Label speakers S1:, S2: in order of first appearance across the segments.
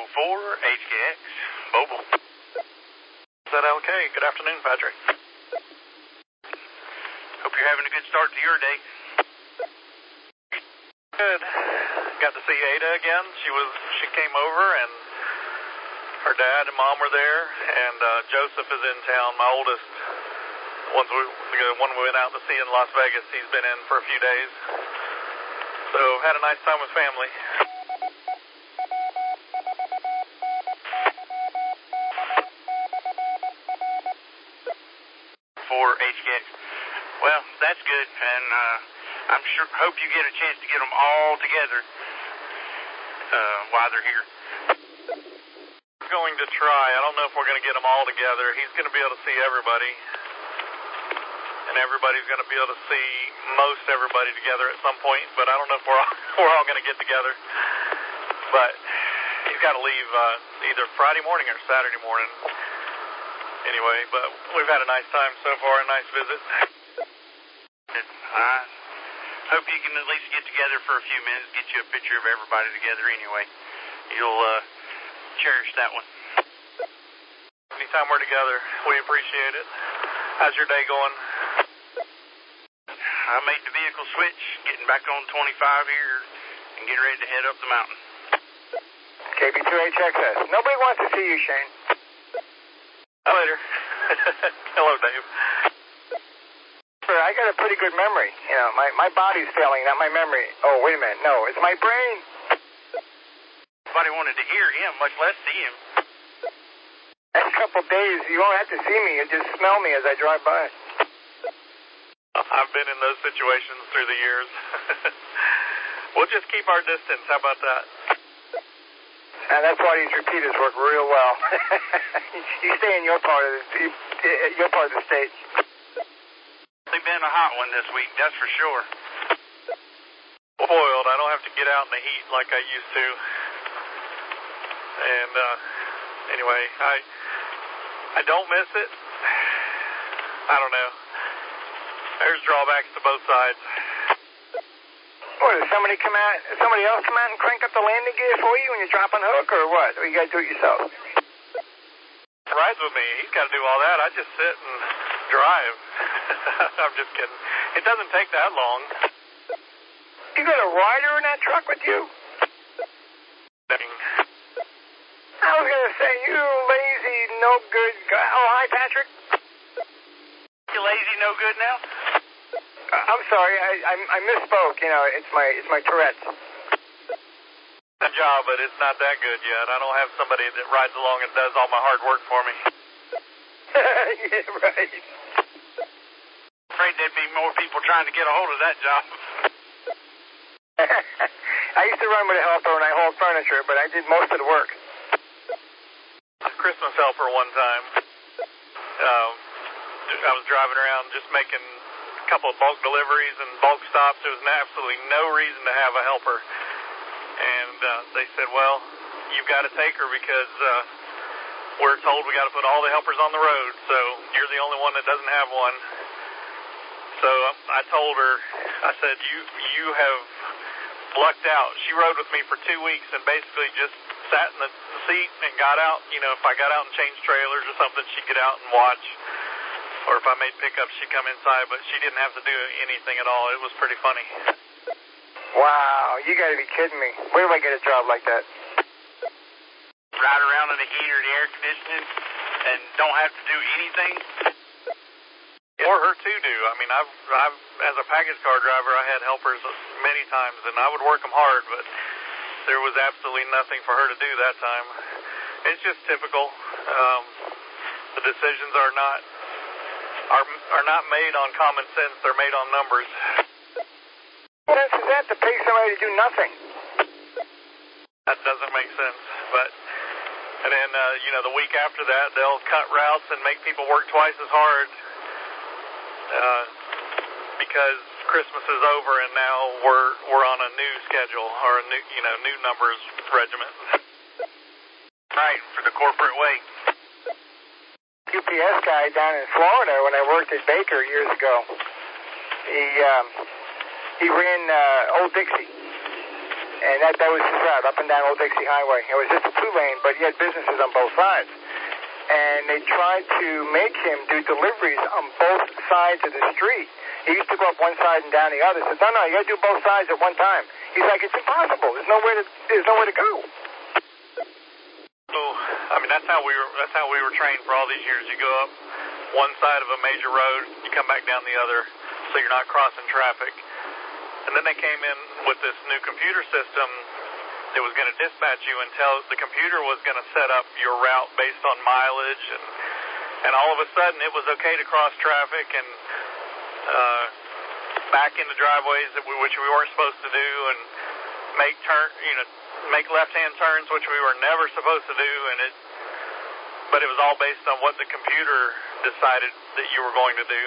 S1: HKX, mobile.
S2: Is that okay? Good afternoon, Patrick.
S1: Hope you're having a good start to your day.
S2: Good. Got to see Ada again. She came over and her dad and mom were there, and Joseph is in town, my oldest. The one we went out to see in Las Vegas, he's been in for a few days. So had a nice time with family.
S1: For HKX. Well, that's good, and hope you get a chance to get them all together while they're here.
S2: Going to try. I don't know if we're going to get them all together. He's going to be able to see everybody, and everybody's going to be able to see most everybody together at some point, but I don't know if we're all going to get together. But he's got to leave either Friday morning or Saturday morning. Anyway, but we've had a nice time so far, a nice visit.
S1: I hope you can at least get together for a few minutes, get you a picture of everybody together anyway. You'll cherish that one.
S2: Anytime we're together, we appreciate it. How's your day going?
S1: I made the vehicle switch, getting back on 25 here, and getting ready to head up the mountain.
S3: KB2HXS. Nobody wants to see you, Shane.
S2: Later. Hello, Dave.
S3: I got a pretty good memory. You know, my body's failing, not my memory. Oh, wait a minute. No, it's my brain.
S1: Nobody wanted to hear him, much less see him.
S3: Next couple days, you won't have to see me. You'll just smell me as I drive by.
S2: I've been in those situations through the years. We'll just keep our distance. How about that?
S3: And that's why these repeaters work real well. You stay in your part of the state.
S1: They've been a hot one this week, that's for sure.
S2: Boiled. I don't have to get out in the heat like I used to. And anyway, I don't miss it. I don't know. There's drawbacks to both sides.
S3: What, does somebody else come out and crank up the landing gear for you when you drop on hook, or what? Or you got to do it yourself?
S2: Rides with me. He's got to do all that. I just sit and drive. I'm just kidding. It doesn't take that long.
S3: You got a rider in that truck with you? I was going to say, you lazy, no good guy. Oh, hi, Patrick.
S1: You lazy, no good now?
S3: I'm sorry, I misspoke. You know, it's my Tourette's.
S2: A job, but it's not that good yet. I don't have somebody that rides along and does all my hard work for me.
S3: Yeah, right.
S1: Afraid there'd be more people trying to get a hold of that job.
S3: I used to run with a helper when I hauled furniture, but I did most of the work.
S2: A Christmas helper one time. I was driving around just making a couple of bulk deliveries and bulk stops. There was absolutely no reason to have a helper. And they said, well, you've got to take her because we're told we got to put all the helpers on the road, so you're the only one that doesn't have one. So I told her, I said, you have lucked out. She rode with me for 2 weeks and basically just sat in the seat and got out. You know, if I got out and changed trailers or something, she'd get out and watch. Or if I made pickups, she'd come inside, but she didn't have to do anything at all. It was pretty funny.
S3: Wow, you got to be kidding me. Where do I get a job like that?
S1: Ride around in the heater, the air conditioning, and don't have to do anything?
S2: Or her too do. I mean, I've as a package car driver, I had helpers many times, and I would work them hard, but there was absolutely nothing for her to do that time. It's just typical. The decisions are not made on common sense. They're made on numbers.
S3: What else is that to pay somebody to do nothing?
S2: That doesn't make sense. But and then the week after that, they'll cut routes and make people work twice as hard because Christmas is over and now we're on a new schedule or a new numbers regiment.
S1: Right, for the corporate way.
S3: UPS guy down in Florida when I worked at Baker years ago. He ran Old Dixie, and that was his route up and down Old Dixie Highway. It was just a two-lane, but he had businesses on both sides. And they tried to make him do deliveries on both sides of the street. He used to go up one side and down the other. He said, no, you got to do both sides at one time. He's like, it's impossible. There's nowhere to go.
S2: So, I mean, that's how we were trained for all these years. You go up one side of a major road, you come back down the other, so you're not crossing traffic. And then they came in with this new computer system that was going to dispatch you and the computer was going to set up your route based on mileage, and all of a sudden it was okay to cross traffic and back into driveways which we weren't supposed to do, and make left-hand turns which we were never supposed to do, but it was all based on what the computer decided that you were going to do.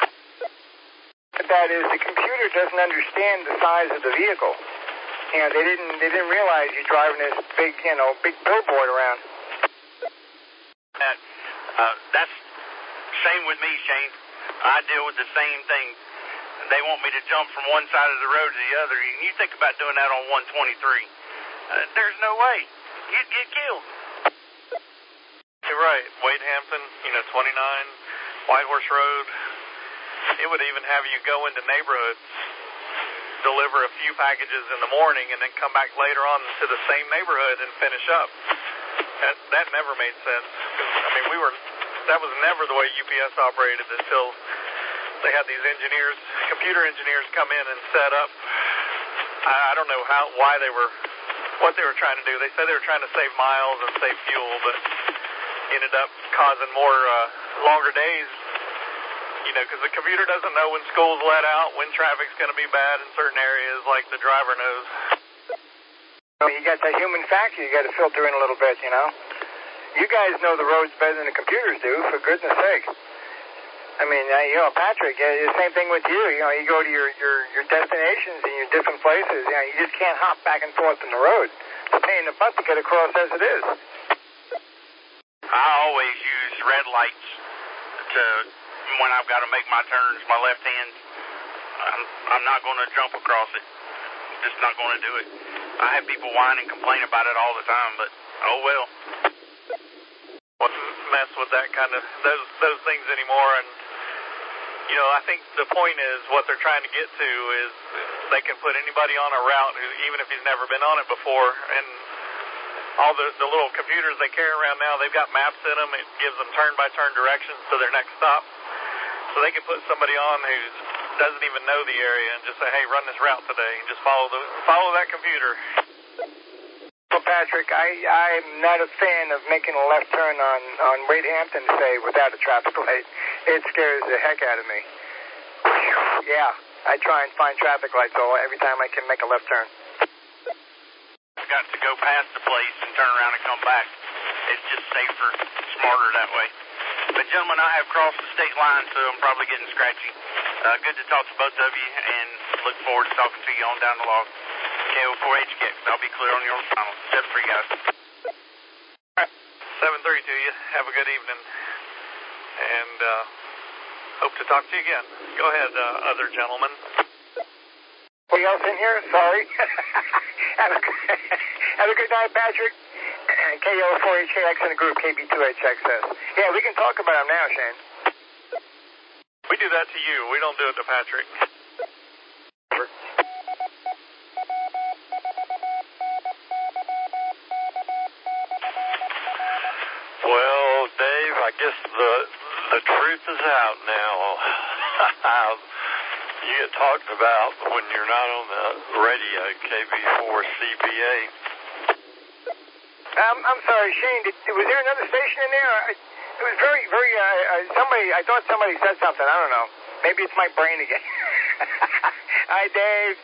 S3: That is, the computer doesn't understand the size of the vehicle. You know, they didn't realize you're driving this big billboard around.
S1: That's same with me, Shane. I deal with the same thing. They want me to jump from one side of the road to the other. And you think about doing that on 123. There's no way. You'd get killed.
S2: You're right. Wade Hampton, 29, White Horse Road. It would even have you go into neighborhoods, deliver a few packages in the morning, and then come back later on to the same neighborhood and finish up. That never made sense. I mean, that was never the way UPS operated until they had these computer engineers come in and set up. I don't know what they were trying to do. They said they were trying to save miles and save fuel, but ended up causing more longer days. Because the computer doesn't know when school's let out, when traffic's going to be bad in certain areas, like the driver knows.
S3: You got that human factor you got to filter in a little bit, You guys know the roads better than the computers do, for goodness sake. I mean, Patrick, the same thing with you. You go to your destinations and your different places. You just can't hop back and forth in the road. It's a pain in the butt to get across as it is.
S1: I always use red lights when I've got to make my turns, my left hand. I'm not going to jump across it. I'm just not going to do it. I have people whine and complain about it all the time, but oh well.
S2: What's mess with that kind of those things anymore? And I think the point is what they're trying to get to is they can put anybody on a route who, even if he's never been on it before, and all the little computers they carry around now, they've got maps in them. It gives them turn-by-turn directions to their next stop. So they can put somebody on who doesn't even know the area and just say, hey, run this route today, and just follow that computer.
S3: Well, Patrick, I'm not a fan of making a left turn on Wade Hampton, say, without a traffic light. It scares the heck out of me. Yeah, I try and find traffic lights every time I can make a left turn.
S1: I've got to go past the place and turn around and come back. It's just safer, smarter that way. But, gentlemen, I have crossed the state line, so I'm probably getting scratchy. Good to talk to both of you, and look forward to talking to you on down the log. KO4HKX, I'll be clear on your final. 7-3, guys.
S2: 7-3 to you. Have a good evening. And hope to talk to you again. Go ahead, other gentlemen.
S3: Anybody else in here? Sorry. Have a good night, Patrick. KO4HKX in the group, KB2HXS. Yeah, we can talk about him now, Shane.
S2: We do that to you. We don't do it to Patrick.
S4: Well, Dave, I guess the truth is out now. You get talked about when you're not on the radio, KB4CBA.
S3: I'm sorry, Shane, was there another station in there? It was very, very, I thought somebody said something. I don't know. Maybe it's my brain again. Hi, Dave.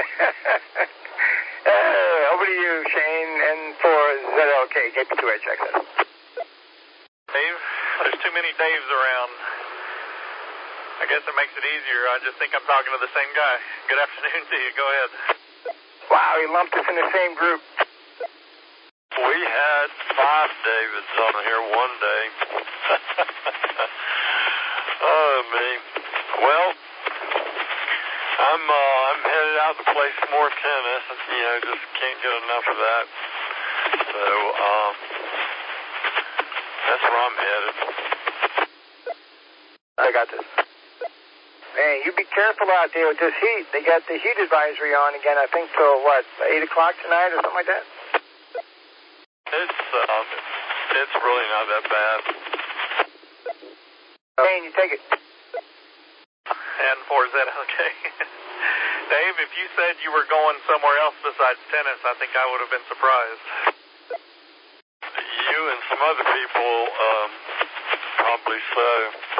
S3: Over to you, Shane, and for ZLK, KB2HXS.
S2: Dave, there's too many Daves around. I guess it makes it easier. I just think I'm talking to the same guy. Good afternoon to you. Go ahead.
S3: Wow, he lumped us in the same group.
S4: We had 5 Davids on here one day. Oh, me. Well, I'm headed out to play some more tennis. Just can't get enough of that. So, that's where I'm headed.
S3: I got this. Man, you be careful out there with this heat. They got the heat advisory on again, I think, till, 8 o'clock tonight or something like that?
S4: It's really not that bad.
S3: Hey, you take it.
S2: And for is that okay? Dave, if you said you were going somewhere else besides tennis, I think I would have been surprised.
S4: You and some other people, probably so.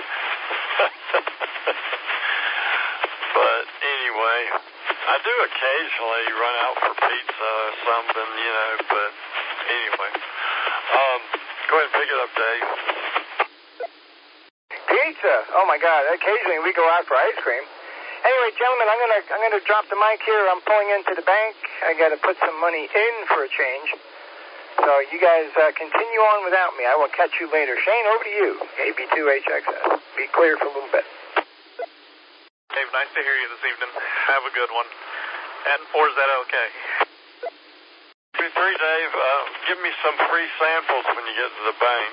S4: But anyway, I do occasionally run out for pizza or something, but anyway. Go ahead and pick it up, Dave.
S3: Pizza. Oh my God! Occasionally we go out for ice cream. Anyway, gentlemen, I'm gonna drop the mic here. I'm pulling into the bank. I got to put some money in for a change. So you guys continue on without me. I will catch you later. Shane, over to you. AB2HXS. Be clear for a little bit.
S2: Dave, nice to hear you this evening. Have a good one. And for is that okay?
S4: 3, Dave, give me some free samples when you get to the bank.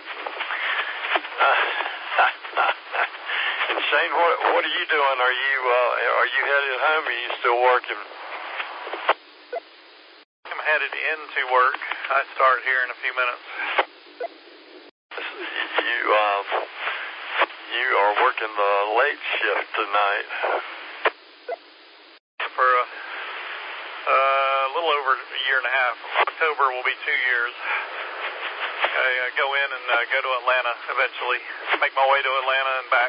S4: And Shane, what are you doing? Are you headed home or are you still working?
S2: I'm headed into work. I start here in a few minutes.
S4: You are working the late shift tonight.
S2: For a little over a year and a half. October will be 2 years. I go in and go to Atlanta eventually. Make my way to Atlanta and back.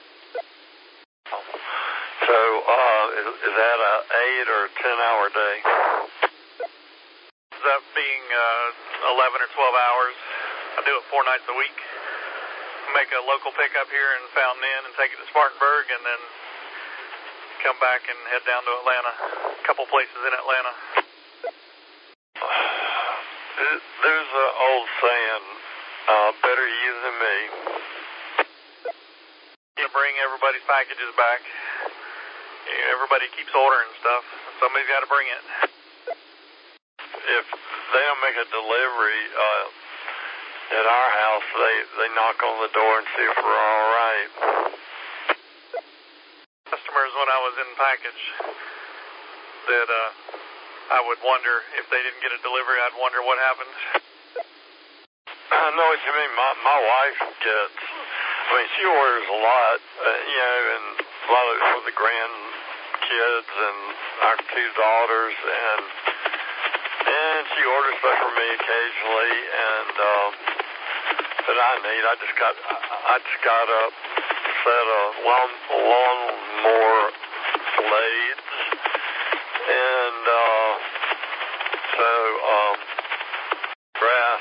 S4: So, is that a 8 or 10-hour day?
S2: Ends up being 11 or 12 hours. I do it 4 nights a week. Make a local pickup here in Fountain Inn and take it to Spartanburg, and then come back and head down to Atlanta. A couple places in Atlanta.
S4: There's an old saying, better you than me.
S2: You bring everybody's packages back. Everybody keeps ordering stuff. Somebody's got to bring it.
S4: If they don't make a delivery at our house, they knock on the door and see if we're all right.
S2: Customers, when I was in package, that I would wonder if they didn't get a delivery, I'd wonder what happened.
S4: I know what you mean. My wife gets, she orders a lot, and a lot of it for the grandkids and our 2 daughters, and she orders stuff for me occasionally, and that I need. I just got a set of lawnmower blades, and grass.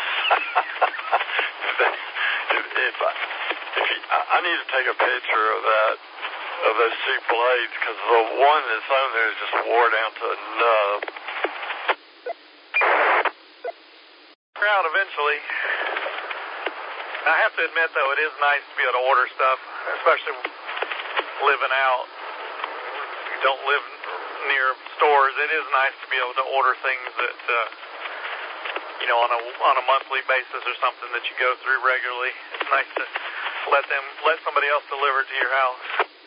S4: I need to take a picture of those 2 blades, because the one that's on there is just wore down to a nub.
S2: Out eventually. I have to admit, though, it is nice to be able to order stuff, especially living out. You don't live near stores. It is nice to be able to order things that, on a monthly basis or something that you go through regularly. It's nice to let somebody else deliver it to your house.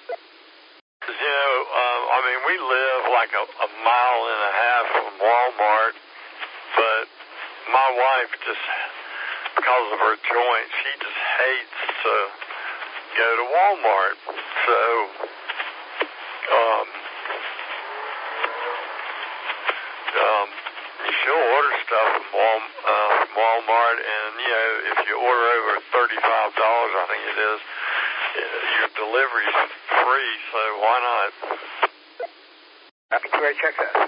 S4: We live like a mile and a half from Walmart, but my wife just, because of her joint, she just hates to go to Walmart. So, she'll order stuff from Walmart, and, if you order over $35, I think it is, your delivery's free, so why not?
S3: Happy to check that.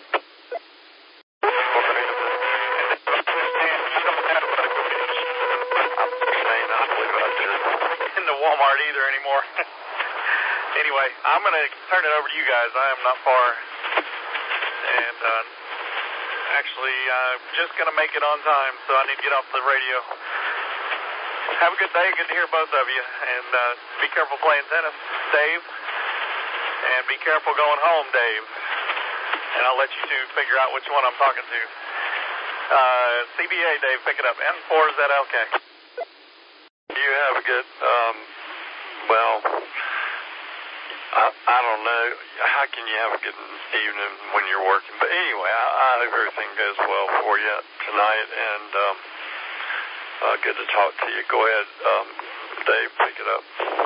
S2: Walmart either anymore. Anyway, I'm going to turn it over to you guys. I am not far. And actually, I'm just going to make it on time, so I need to get off the radio. Have a good day. Good to hear both of you. And be careful playing tennis, Dave. And be careful going home, Dave. And I'll let you two figure out which one I'm talking to. CBA, Dave, pick it up. N4ZLK.
S4: You have a good, well, I don't know. How can you have a good evening when you're working? But anyway, I hope everything goes well for you tonight, and good to talk to you. Go ahead, Dave, pick it up.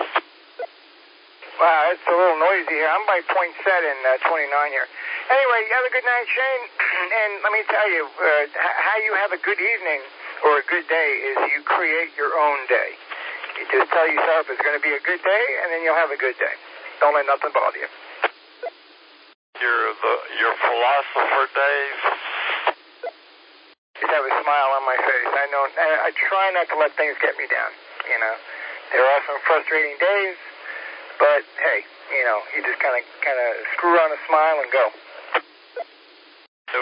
S3: Wow, it's a little noisy here. I'm by point set in 29 here. Anyway, have a good night, Shane. And let me tell you, how you have a good evening or a good day is you create your own day. You just tell yourself it's going to be a good day, and then you'll have a good day. Don't let nothing bother you.
S4: You're philosopher, Dave.
S3: Just have a smile on my face. I try not to let things get me down. You know, there are some frustrating days, but hey, you know, you just kind of screw on a smile and go.
S4: So,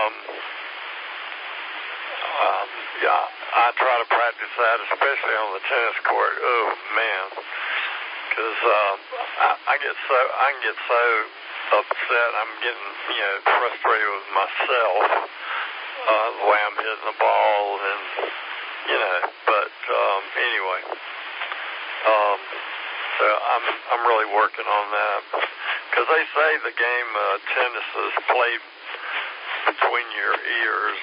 S4: yeah, I try to practice that, especially on the tennis court. Oh man, because I can get so upset. I'm getting, frustrated with myself the way I'm hitting the ball, and But anyway, so I'm really working on that, because they say the game tennis is played between your ears.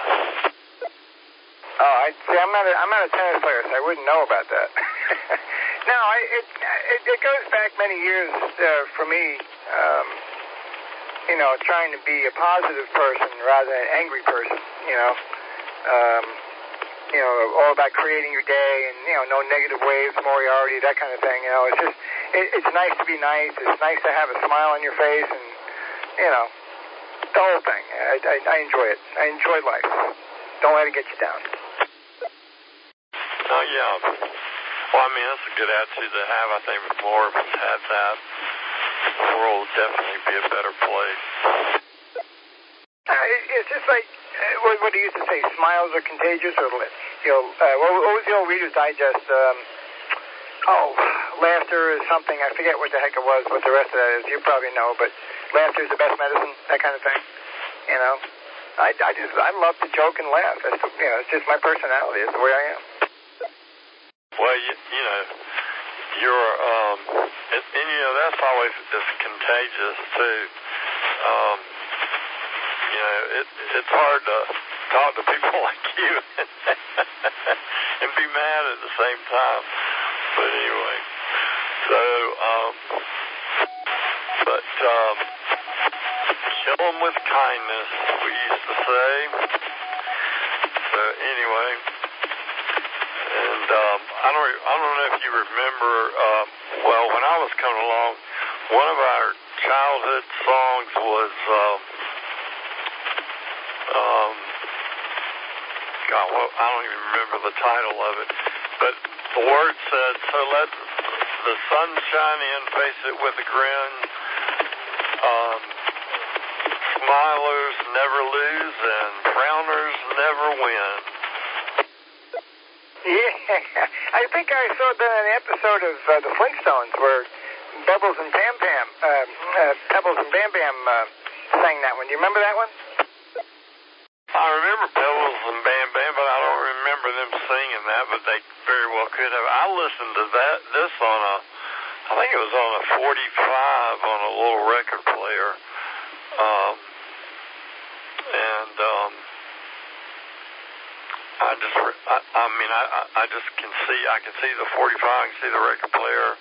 S3: Oh, I'm not a tennis player, so I wouldn't know about that. No, it goes back many years for me. Trying to be a positive person rather than an angry person. All about creating your day and no negative waves, Moriarty, that kind of thing. It's just it's nice to be nice. It's nice to have a smile on your face, and the whole thing. I enjoy it. I enjoy life. Don't let it get you down.
S4: Oh, yeah. Well, I mean, that's a good attitude to have. I think if more of us had that, the world would definitely be a better place.
S3: It's just like, what do you used to say, smiles are contagious, or, what was the old Reader's Digest? Laughter is something, I forget what the heck it was, what the rest of that is. You probably know, but laughter is the best medicine, that kind of thing. I love to joke and laugh. It's just my personality. It's the way I am.
S4: Well, you're, and that's always just contagious too. It's hard to talk to people like you and be mad at the same time. But anyway, so, kill them with kindness, we used to say. So anyway, and I don't know if you remember, when I was coming along, one of our childhood songs was, I don't even remember the title of it, but the word said, so let the sun shine in, face it with a grin, smilers never lose, and frowners never win.
S3: Yeah, I think I saw that in an episode of the Flintstones where Pebbles and Bam Bam sang that one. Do you remember that one?
S4: I remember Pebbles and Bam Bam, but I don't remember them singing that, but they very well could have. I listened to this on I think it was on a 45 on a little record player. I just can see the 45, I can see the record player,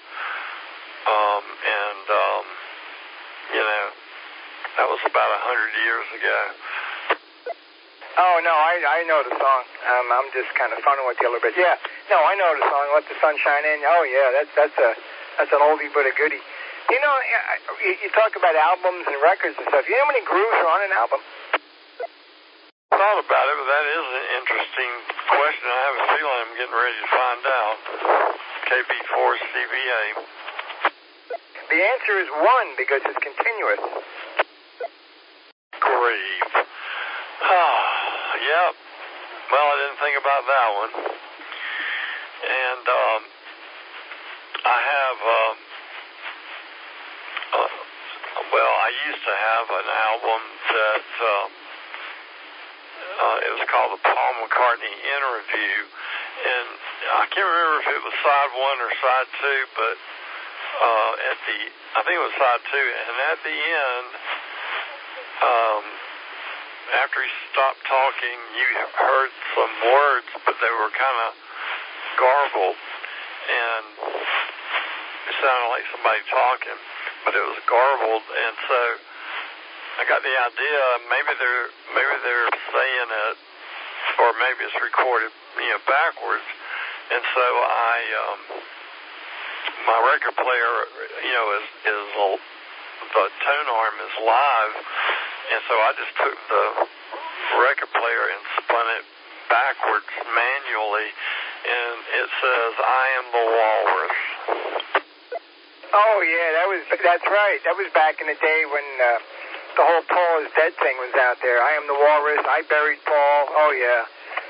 S4: that was about 100 years ago.
S3: Oh, no, I know the song. I'm just kind of funning with you a little bit. Yeah, no, I know the song, Let the Sun Shine In. Oh, yeah, that's an oldie but a goodie. You talk about albums and records and stuff. You know how many grooves are on an album?
S4: I thought about it, but that is an interesting question. I have a feeling I'm getting ready to find out. KB4 CBA.
S3: The answer is 1 because it's continuous.
S4: Grief. Yep. Well, I didn't think about that one. And I have, I used to have an album that it was called the Paul McCartney Interview, and I can't remember if it was side 1 or side 2, but I think it was side 2, and at the end, after he stopped talking, you heard some words, but they were kind of garbled, and it sounded like somebody talking, but it was garbled, and so I got the idea maybe they're saying it, or maybe it's recorded, backwards, and so my record player, is the tone arm is live, and so I just took the record player and spun it backwards manually, and it says, "I am the walrus."
S3: Oh yeah, that's right. That was back in the day when the whole Paul is dead thing was out there. I am the walrus. I buried Paul. Oh yeah.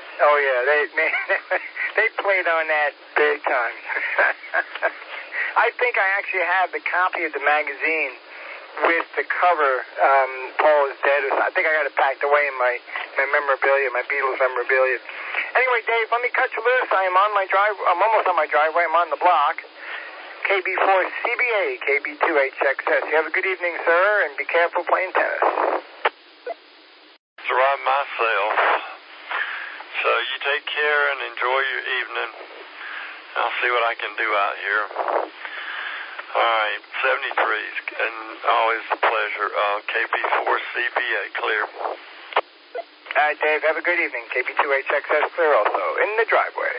S3: They played on that big time. I think I actually have the copy of the magazine with the cover, Paul is Dead. I think I got it packed away in my memorabilia, my Beatles memorabilia. Anyway, Dave, let me cut you loose. I'm almost on my driveway. I'm on the block. KB4CBA, KB2HXS. You have a good evening, sir, and be careful playing tennis.
S4: It's right myself. So you take care and enjoy your evening. I'll see what I can do out here. All right, 73s, and always a pleasure. KB4CBA, clear.
S3: All right, Dave, have a good evening. KB2HXS, clear also, in the driveway.